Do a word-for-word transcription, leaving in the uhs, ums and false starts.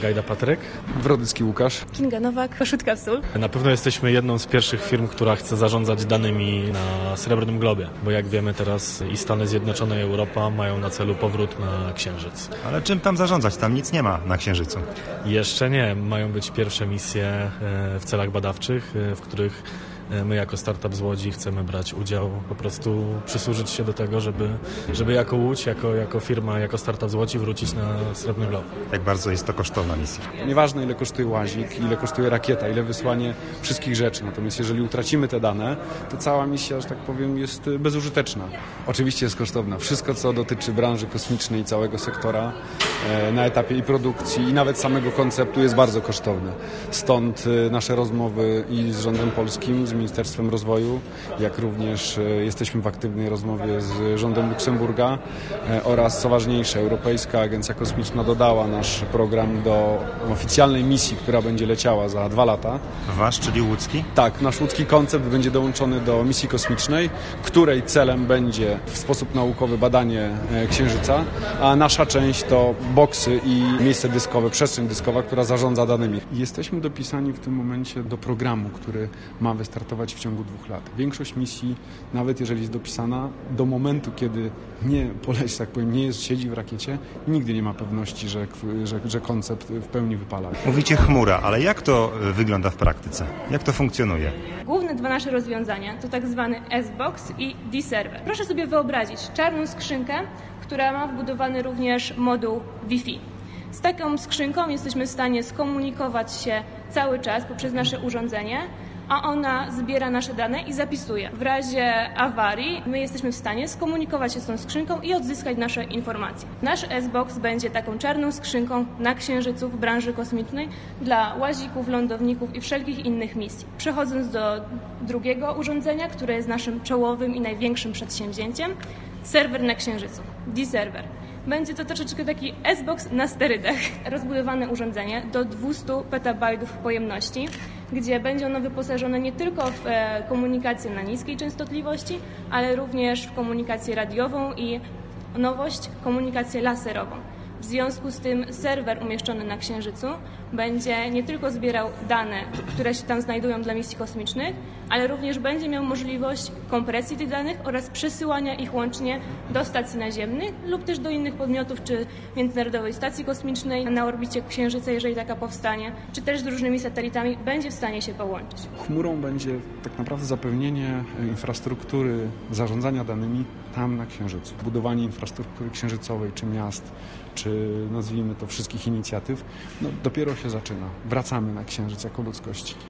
Gajda Patryk. Wrodycki Łukasz. Kinga Nowak. Koszutka Sól. Na pewno jesteśmy jedną z pierwszych firm, która chce zarządzać danymi na Srebrnym Globie, bo jak wiemy teraz i Stany Zjednoczone i Europa mają na celu powrót na Księżyc. Ale czym tam zarządzać? Tam nic nie ma na Księżycu. Jeszcze nie. Mają być pierwsze misje w celach badawczych, w których my jako startup z Łodzi chcemy brać udział, po prostu przysłużyć się do tego, żeby, żeby jako Łódź, jako, jako firma, jako startup z Łodzi wrócić na Srebrny Glob. Jak bardzo jest to kosztowna misja? Nieważne ile kosztuje łazik, ile kosztuje rakieta, ile wysłanie wszystkich rzeczy. Natomiast jeżeli utracimy te dane, to cała misja, że tak powiem, jest bezużyteczna. Oczywiście jest kosztowna. Wszystko, co dotyczy branży kosmicznej i całego sektora na etapie i produkcji, i nawet samego konceptu jest bardzo kosztowne. Stąd nasze rozmowy i z rządem polskim, z Ministerstwem Rozwoju, jak również jesteśmy w aktywnej rozmowie z rządem Luksemburga oraz, co ważniejsze, Europejska Agencja Kosmiczna dodała nasz program do oficjalnej misji, która będzie leciała za dwa lata. Wasz, czyli łódzki? Tak, nasz łódzki koncept będzie dołączony do misji kosmicznej, której celem będzie w sposób naukowy badanie Księżyca, a nasza część to boksy i miejsce dyskowe, przestrzeń dyskowa, która zarządza danymi. Jesteśmy dopisani w tym momencie do programu, który ma wystartować w ciągu dwóch lat. Większość misji, nawet jeżeli jest dopisana, do momentu, kiedy nie poleci, tak powiem, nie jest, siedzi w rakiecie, nigdy nie ma pewności, że, że, że koncept w pełni wypala. Mówicie chmura, ale jak to wygląda w praktyce? Jak to funkcjonuje? Główne dwa nasze rozwiązania to tak zwany S-Box i D-Server. Proszę sobie wyobrazić czarną skrzynkę, która ma wbudowany również moduł Wi-Fi. Z taką skrzynką jesteśmy w stanie skomunikować się cały czas poprzez nasze urządzenie, a ona zbiera nasze dane i zapisuje. W razie awarii my jesteśmy w stanie skomunikować się z tą skrzynką i odzyskać nasze informacje. Nasz S-Box będzie taką czarną skrzynką na Księżycu w branży kosmicznej dla łazików, lądowników i wszelkich innych misji. Przechodząc do drugiego urządzenia, które jest naszym czołowym i największym przedsięwzięciem, serwer na Księżycu, D-Server. Będzie to troszeczkę taki S-Box na sterydach. Rozbudowane urządzenie do dwieście petabajtów pojemności, gdzie będzie ono wyposażone nie tylko w komunikację na niskiej częstotliwości, ale również w komunikację radiową i nowość, komunikację laserową. W związku z tym serwer umieszczony na Księżycu będzie nie tylko zbierał dane, które się tam znajdują dla misji kosmicznych, ale również będzie miał możliwość kompresji tych danych oraz przesyłania ich łącznie do stacji naziemnych lub też do innych podmiotów, czy Międzynarodowej Stacji Kosmicznej na orbicie Księżyca, jeżeli taka powstanie, czy też z różnymi satelitami będzie w stanie się połączyć. Chmurą będzie tak naprawdę zapewnienie infrastruktury zarządzania danymi tam na Księżycu. Budowanie infrastruktury księżycowej, czy miast, czy nazwijmy to wszystkich inicjatyw, no dopiero się zaczyna. Wracamy na Księżyc jako ludzkość.